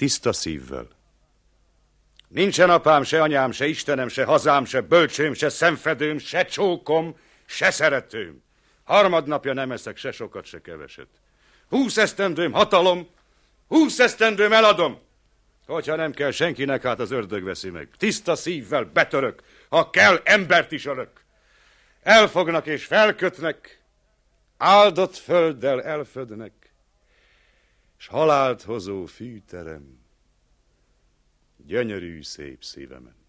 tiszta szívvel. Nincsen apám, se anyám, se Istenem, se hazám, se bölcsőm, se szemfedőm, se csókom, se szeretőm. Harmadnapja nem eszek se sokat, se keveset. 20 esztendőm hatalom, 20 esztendőm eladom. Hogyha nem kell senkinek, hát az ördög veszi meg. Tiszta szívvel betörök, ha kell, embert is ölök. Elfognak és felkötnek, áldott földdel elfödnek, s halált hozó fűterem gyönyörű szép szívemen.